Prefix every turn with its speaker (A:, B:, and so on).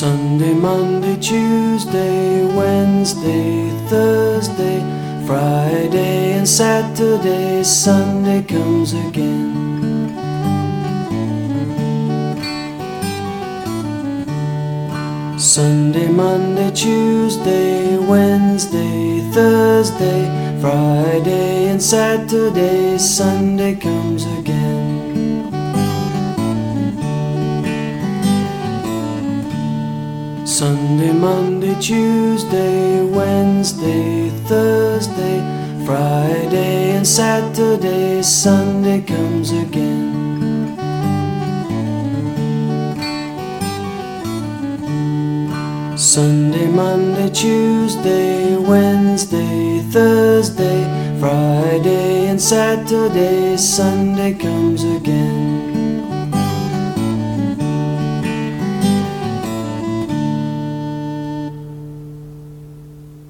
A: Sunday, Monday, Tuesday, Wednesday, Thursday, Friday and Saturday, Sunday comes again. Sunday, Monday, Tuesday, Wednesday, Thursday, Friday and Saturday, Sunday comes again. Sunday, Monday, Tuesday, Wednesday, Thursday, Friday and Saturday, Sunday comes again. Sunday, Monday, Tuesday, Wednesday, Thursday, Friday and Saturday, Sunday comes again.